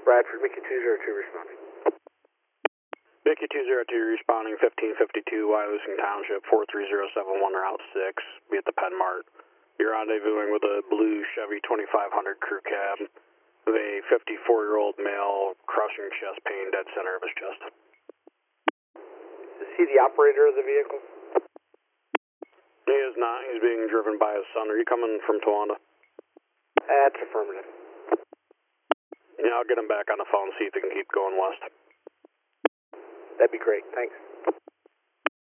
Bradford, Mickey 202 responding. Mickey 202 responding 1552, Wyalusing Township, 43071, Route 6, be at the Penn Mart. You're rendezvousing with a blue Chevy 2500 crew cab with a 54-year-old male crushing chest pain dead center of his chest. Is he the operator of the vehicle? He is not. He's being driven by his son. Are you coming from Towanda? That's affirmative. Yeah, I'll get him back on the phone, see if he can keep going west. That'd be great. Thanks.